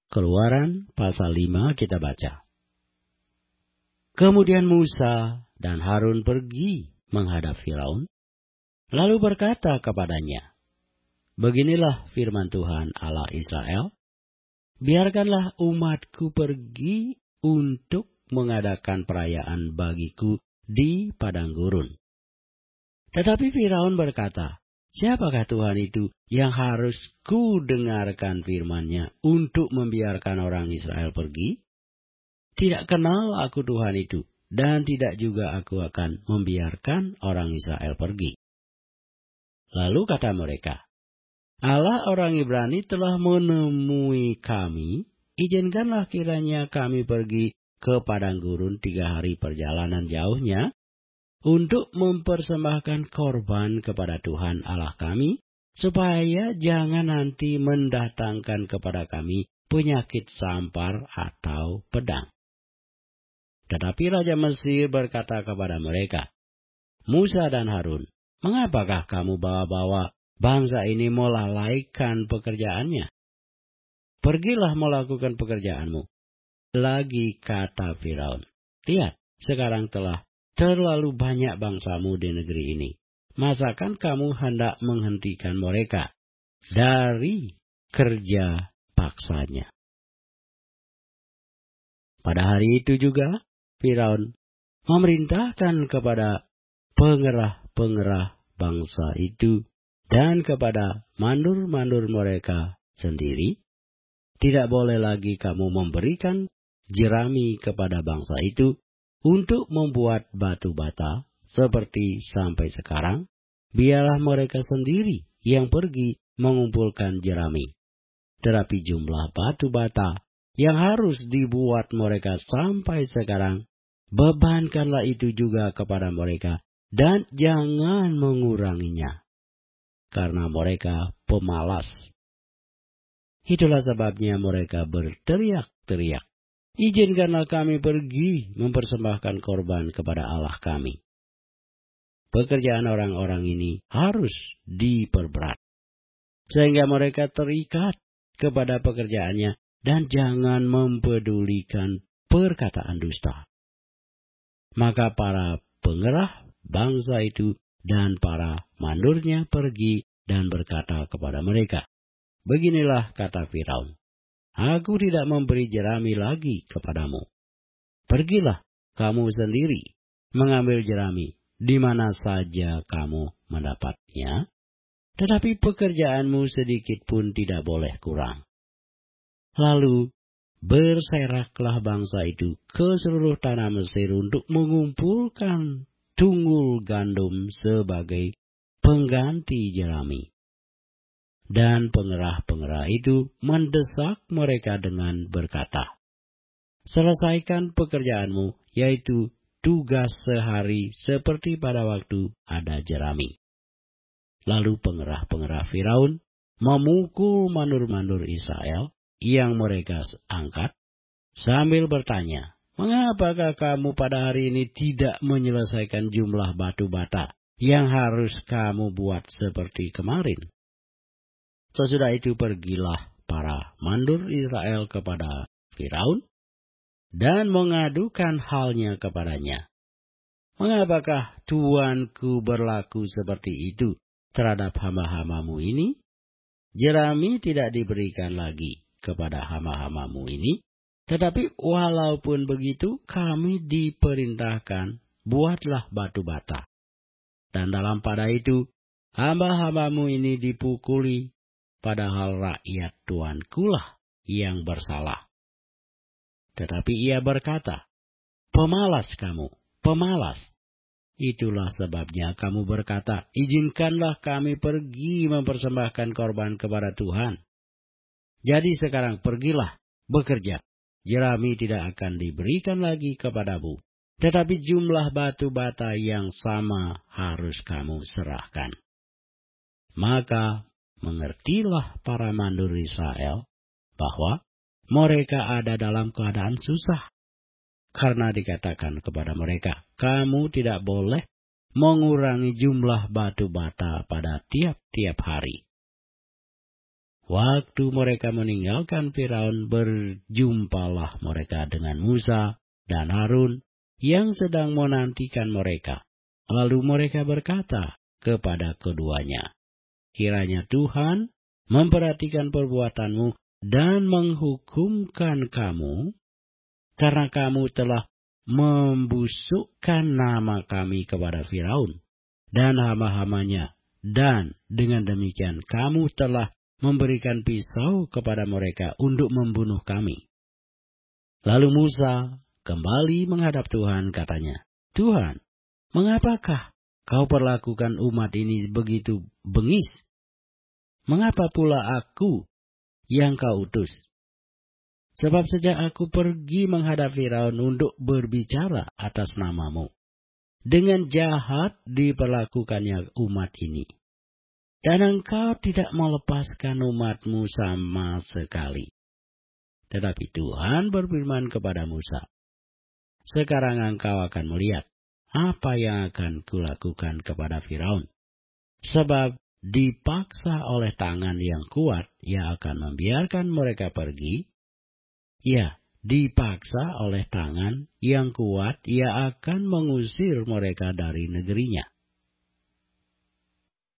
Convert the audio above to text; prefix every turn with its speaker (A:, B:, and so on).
A: Keluaran pasal 5 kita baca. Kemudian Musa dan Harun pergi menghadap Firaun, lalu berkata kepadanya, "Beginilah firman Tuhan Allah Israel, biarkanlah umatku pergi untuk mengadakan perayaan bagiku di padang gurun." Tetapi Firaun berkata, "Siapakah Tuhan itu yang harus ku dengarkan firman-Nya untuk membiarkan orang Israel pergi? Tidak kenal aku Tuhan itu, dan tidak juga aku akan membiarkan orang Israel pergi." Lalu kata mereka, "Allah orang Ibrani telah menemui kami, izinkanlah kiranya kami pergi ke padang gurun 3 hari perjalanan jauhnya, untuk mempersembahkan korban kepada Tuhan Allah kami, supaya jangan nanti mendatangkan kepada kami penyakit sampar atau pedang." Tetapi Raja Mesir berkata kepada mereka, "Musa dan Harun, mengapakah kamu bawa-bawa bangsa ini melalaikan pekerjaannya? Pergilah melakukan pekerjaanmu." Lagi kata Firaun, "Lihat, sekarang telah terlalu banyak bangsamu di negeri ini. Masakan kamu hendak menghentikan mereka dari kerja paksanya?" Pada hari itu juga Firaun memerintahkan kepada pengerah-pengerah bangsa itu dan kepada mandur-mandur mereka sendiri, "Tidak boleh lagi kamu memberikan jerami kepada bangsa itu untuk membuat batu bata seperti sampai sekarang. Biarlah mereka sendiri yang pergi mengumpulkan jerami. Tetapi jumlah batu bata yang harus dibuat mereka sampai sekarang, bebankanlah itu juga kepada mereka, dan jangan menguranginya, karena mereka pemalas." Itulah sebabnya mereka berteriak-teriak, "Izinkanlah kami pergi mempersembahkan korban kepada Allah kami." Pekerjaan orang-orang ini harus diperberat, sehingga mereka terikat kepada pekerjaannya dan jangan mempedulikan perkataan dusta. Maka para pengerah bangsa itu dan para mandurnya pergi dan berkata kepada mereka, "Beginilah kata Firaun, aku tidak memberi jerami lagi kepadamu. Pergilah kamu sendiri mengambil jerami di mana saja kamu mendapatnya, tetapi pekerjaanmu sedikit pun tidak boleh kurang." Lalu berseraklah bangsa itu ke seluruh tanah Mesir untuk mengumpulkan tunggul gandum sebagai pengganti jerami. Dan pengerah-pengerah itu mendesak mereka dengan berkata, "Selesaikan pekerjaanmu, yaitu tugas sehari seperti pada waktu ada jerami." Lalu pengerah-pengerah Firaun memukul mandur-mandur Israel yang mereka angkat, sambil bertanya, "Mengapakah kamu pada hari ini tidak menyelesaikan jumlah batu bata yang harus kamu buat seperti kemarin?" Sesudah itu pergilah para mandur Israel kepada Firaun dan mengadukan halnya kepadanya. "Mengapakah tuanku berlaku seperti itu terhadap hamba-hambamu ini? Jerami tidak diberikan lagi kepada hamba-hambamu ini, tetapi walaupun begitu kami diperintahkan, buatlah batu bata. Dan dalam pada itu hamba-hambamu ini dipukuli, padahal rakyat tuankulah yang bersalah." Tetapi ia berkata, "Pemalas kamu, pemalas. Itulah sebabnya kamu berkata, 'Izinkanlah kami pergi mempersembahkan korban kepada Tuhan.' Jadi sekarang pergilah, bekerja. Jerami tidak akan diberikan lagi kepadamu, tetapi jumlah batu bata yang sama harus kamu serahkan." Maka mengertilah para mandur Israel bahwa mereka ada dalam keadaan susah, karena dikatakan kepada mereka, "Kamu tidak boleh mengurangi jumlah batu bata pada tiap-tiap hari." Waktu mereka meninggalkan Firaun, berjumpalah mereka dengan Musa dan Harun yang sedang menantikan mereka. Lalu mereka berkata kepada keduanya, "Kiranya Tuhan memperhatikan perbuatanmu dan menghukumkan kamu, karena kamu telah membusukkan nama kami kepada Firaun dan hamba-hambanya, dan dengan demikian kamu telah memberikan pisau kepada mereka untuk membunuh kami." Lalu Musa kembali menghadap Tuhan, katanya, "Tuhan, mengapakah kau perlakukan umat ini begitu bengis? Mengapa pula aku yang kau utus? Sebab sejak aku pergi menghadap Firaun untuk berbicara atas namamu, dengan jahat diperlakukannya umat ini. Dan engkau tidak melepaskan umatmu sama sekali." Tetapi Tuhan berfirman kepada Musa, "Sekarang engkau akan melihat apa yang akan kulakukan kepada Firaun. Sebab dipaksa oleh tangan yang kuat, ia akan membiarkan mereka pergi. Ya, dipaksa oleh tangan yang kuat, ia akan mengusir mereka dari negerinya.